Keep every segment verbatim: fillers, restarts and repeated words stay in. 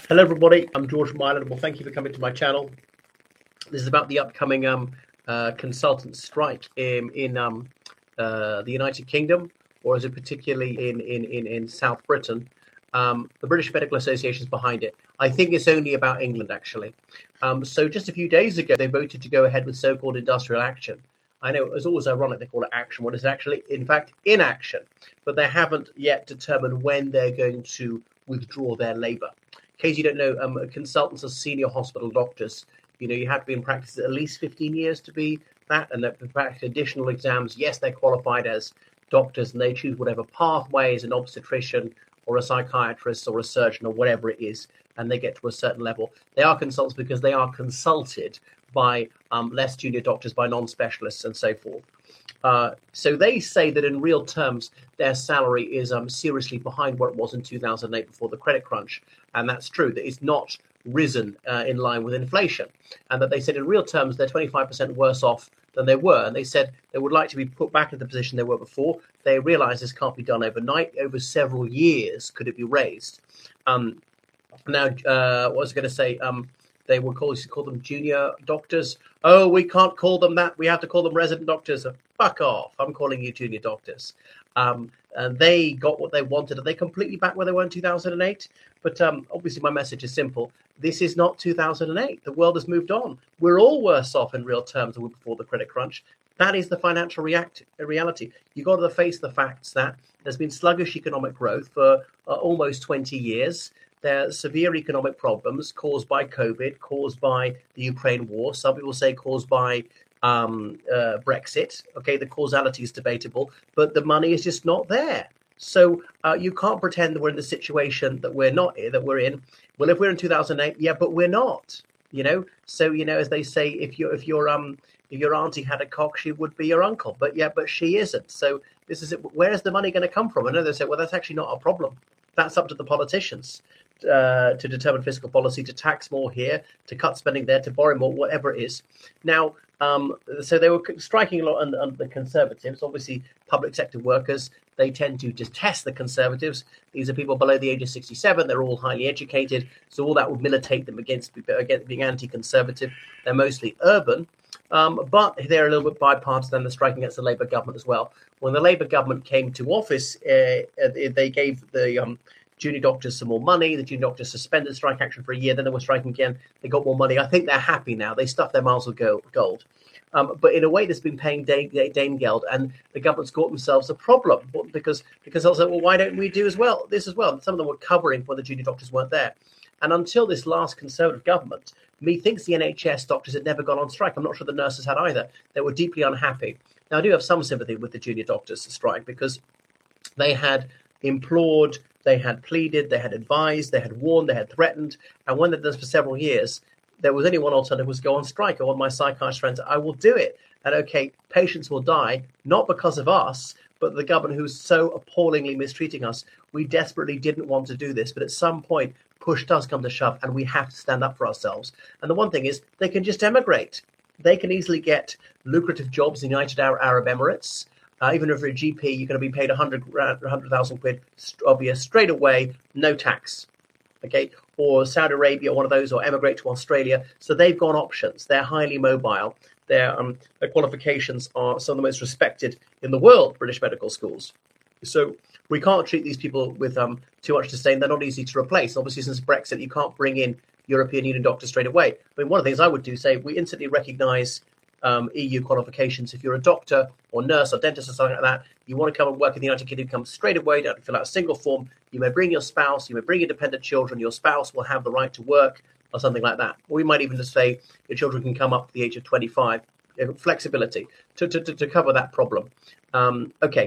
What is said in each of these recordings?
Hello, everybody. I'm George Mylan. Well, thank you for coming to my channel. This is about the upcoming um, uh, consultant strike in in um, uh, the United Kingdom, or is it particularly in in in, in South Britain? Um, the British Medical Association is behind it. I think it's only about England, actually. Um, so just a few days ago, they voted to go ahead with so-called industrial action. I know it's always ironic they call it action when it's actually, in fact, inaction. But they haven't yet determined when they're going to withdraw their labour. In case you don't know, um, consultants are senior hospital doctors. You know, you have to be in practice at least fifteen years to be that, and that, in fact, additional exams. Yes, they're qualified as doctors, and they choose whatever pathway as an obstetrician or a psychiatrist or a surgeon or whatever it is, and they get to a certain level. They are consultants because they are consulted by um, less junior doctors, by non-specialists, and so forth. Uh, so they say that in real terms, their salary is um, seriously behind what it was in two thousand eight before the credit crunch. And that's true, that it's not risen uh, in line with inflation. And that they said in real terms, they're twenty-five percent worse off than they were. And they said they would like to be put back in the position they were before. They realize this can't be done overnight. Over several years could it be raised. Um, now, uh, what was I going to say? Um, They would call, call them junior doctors. Oh, we can't call them that. We have to call them resident doctors. Fuck off. I'm calling you junior doctors. Um, and they got what they wanted. Are they completely back where they were in two thousand eight? But um, obviously my message is simple. This is not two thousand eight. The world has moved on. We're all worse off in real terms than we were before the credit crunch. That is the financial react- reality. You've got to face the facts that there's been sluggish economic growth for uh, almost twenty years. There are severe economic problems caused by COVID, caused by the Ukraine war. Some people say caused by um, uh, Brexit. Okay, the causality is debatable, but the money is just not there. So uh, you can't pretend that we're in the situation that we're not in, that we're in. Well, if we're in two thousand eight, yeah, but we're not. You know, so you know, as they say, if your if your um if your auntie had a cock, she would be your uncle. But yeah, but she isn't. So this is it. Where is the money going to come from? I know they say, well, that's actually not a problem. That's up to the politicians uh, to determine fiscal policy, to tax more here, to cut spending there, to borrow more, whatever it is. Now, um, so they were striking a lot under, under the Conservatives. Obviously, public sector workers, they tend to detest the Conservatives. These are people below the age of sixty-seven. They're all highly educated. So all that would militate them against, against being anti-conservative. They're mostly urban. Um, but they're a little bit bipartisan, and they're striking against the Labour government as well. When the Labour government came to office, uh, they gave the um, junior doctors some more money. The junior doctors suspended strike action for a year. Then they were striking again. They got more money. I think they're happy now. They stuffed their mouths with gold. Um, but in a way, that's been paying Danegeld, and the government's got themselves a problem because because they'll say, well, why don't we do as well this as well? Some of them were covering when the junior doctors weren't there. And until this last Conservative government, methinks the N H S doctors had never gone on strike. I'm not sure the nurses had either. They were deeply unhappy. Now, I do have some sympathy with the junior doctors strike because they had implored, they had pleaded, they had advised, they had warned, they had threatened. And when they did this for several years, there was only one alternative, was go on strike. I want my psychiatrist friends, I will do it. And okay, patients will die, not because of us, but the government who's so appallingly mistreating us. We desperately didn't want to do this, but at some point, push does come to shove, and we have to stand up for ourselves. And the one thing is, they can just emigrate. They can easily get lucrative jobs in the United Arab Emirates. Uh, even if you're a G P, you're going to be paid one hundred thousand quid obvious straight away, no tax. Okay, or Saudi Arabia, one of those, or emigrate to Australia. So they've got options. They're highly mobile. Their, um, their qualifications are some of the most respected in the world, British medical schools. So we can't treat these people with um, too much disdain. They're not easy to replace. Obviously, since Brexit, you can't bring in European Union doctors straight away. I mean, one of the things I would do, say, we instantly recognise um, E U qualifications. If you're a doctor or nurse or dentist or something like that, you want to come and work in the United Kingdom, come straight away, don't have to fill out a single form. You may bring your spouse, you may bring your dependent children. Your spouse will have the right to work or something like that. Or we might even just say your children can come up to the age of twenty-five. Flexibility to, to, to cover that problem. Um, okay.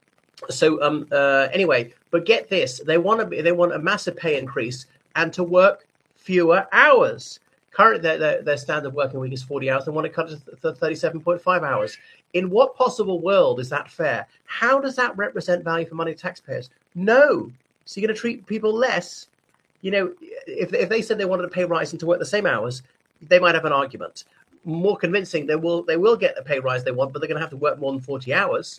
So um, uh, anyway, but get this: they want to they want a massive pay increase and to work fewer hours. Currently, their, their, their standard working week is forty hours. They want to cut it to thirty-seven point five hours. In what possible world is that fair? How does that represent value for money taxpayers? No. So you're going to treat people less. You know, if if they said they wanted a pay rise and to work the same hours, they might have an argument. More convincing, they will they will get the pay rise they want, but they're going to have to work more than forty hours.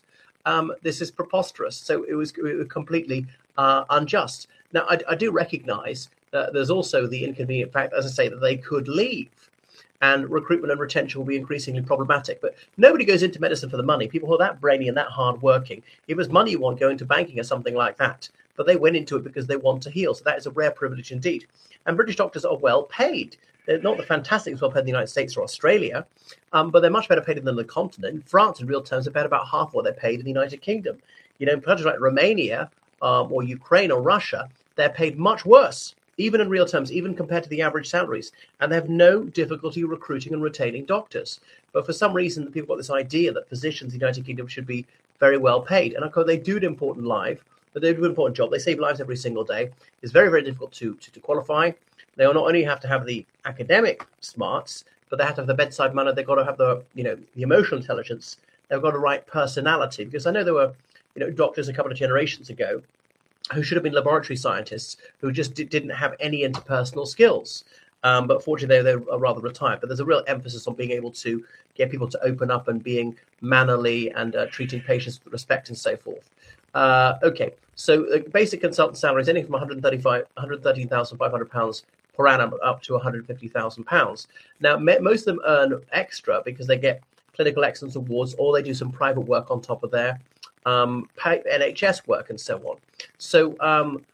um, this is preposterous. So it was, it was completely uh, unjust. Now, I, I do recognize that there's also the inconvenient fact, as I say, that they could leave. And recruitment and retention will be increasingly problematic. But nobody goes into medicine for the money. People who are that brainy and that hardworking, if it was money you want, go into banking or something like that. But they went into it because they want to heal. So that is a rare privilege indeed. And British doctors are well paid. They're not the fantastic well paid in the United States or Australia, um, but they're much better paid than the continent. In France, in real terms, they're paid about half what they're paid in the United Kingdom. You know, in countries like Romania um, or Ukraine or Russia, they're paid much worse, even in real terms, even compared to the average salaries. And they have no difficulty recruiting and retaining doctors. But for some reason, people got this idea that physicians in the United Kingdom should be very well paid. And of course, they do an important life, but they do an important job. They save lives every single day. It's very, very difficult to, to, to qualify. They will not only have to have the academic smarts, but they have to have the bedside manner. They've got to have the, you know, the emotional intelligence. They've got the right personality. Because I know there were, you know, doctors a couple of generations ago who should have been laboratory scientists who just d- didn't have any interpersonal skills. Um, but fortunately, they, they are rather retired. But there's a real emphasis on being able to get people to open up and being mannerly and uh, treating patients with respect and so forth. Uh, okay, so uh, basic consultant salary is anything from one hundred thirty-five, one hundred thirteen thousand five hundred pounds per annum up to one hundred fifty thousand pounds. Now, me- most of them earn extra because they get clinical excellence awards or they do some private work on top of their um, N H S work and so on. So um,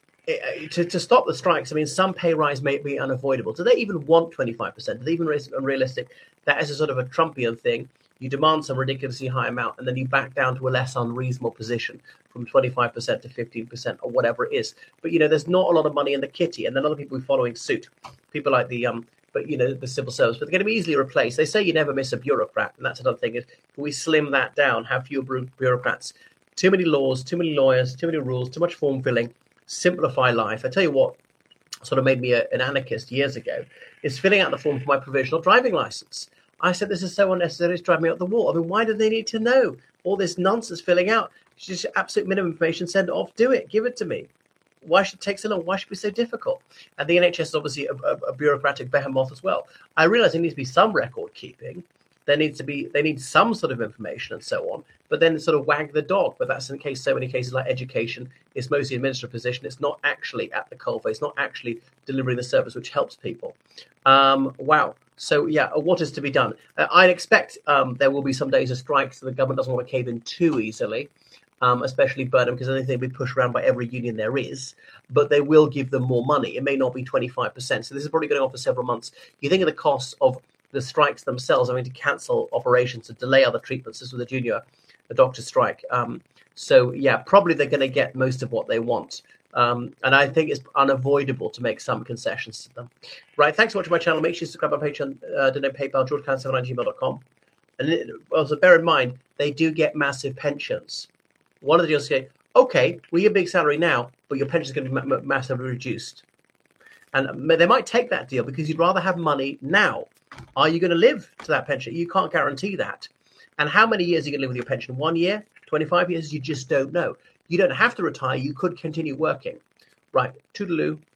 it, to, to stop the strikes, I mean, some pay rise may be unavoidable. Do they even want twenty-five percent? Do they even raise unrealistic? That is a sort of a Trumpian thing. You demand some ridiculously high amount and then you back down to a less unreasonable position from twenty-five percent to fifteen percent or whatever it is. But, you know, there's not a lot of money in the kitty. And then other people are following suit. People like the, um, but, you know, the civil service. But they're going to be easily replaced. They say you never miss a bureaucrat. And that's another thing. Is if we slim that down, have fewer bureaucrats, too many laws, too many lawyers, too many rules, too much form filling, simplify life. I tell you what sort of made me a, an anarchist years ago is filling out the form for my provisional driving license. I said, this is so unnecessary, it's driving me up the wall. I mean, why do they need to know all this nonsense filling out? It's just absolute minimum information, send it off, do it, give it to me. Why should it take so long? Why should it be so difficult? And the N H S is obviously a, a, a bureaucratic behemoth as well. I realize there needs to be some record keeping. There needs to be, they need some sort of information and so on, but then sort of wag the dog. But that's in case so many cases like education, it's mostly administrative position. It's not actually at the coalface, it's not actually delivering the service which helps people. Um, wow. So, yeah, what is to be done? Uh, I expect um, there will be some days of strikes, so the government doesn't want to cave in too easily, um, especially Burnham, because I think they'll be pushed around by every union there is. But they will give them more money. It may not be twenty-five percent. So this is probably going on for several months. You think of the cost of the strikes themselves, I mean, to cancel operations, to delay other treatments. This was a junior, a doctor strike. Um, so, yeah, probably they're going to get most of what they want. Um, and I think it's unavoidable to make some concessions to them. Right, thanks for watching my channel. Make sure you subscribe on Patreon, uh, donate PayPal, george can seven nine gmail dot com. And it, also bear in mind, they do get massive pensions. One of the deals say, okay, well, your big salary now, but your pension is going to be ma- massively reduced. And they might take that deal because you'd rather have money now. Are you going to live to that pension? You can't guarantee that. And how many years are you going to live with your pension? One year? twenty-five years? You just don't know. You don't have to retire. You could continue working. Right. Toodaloo.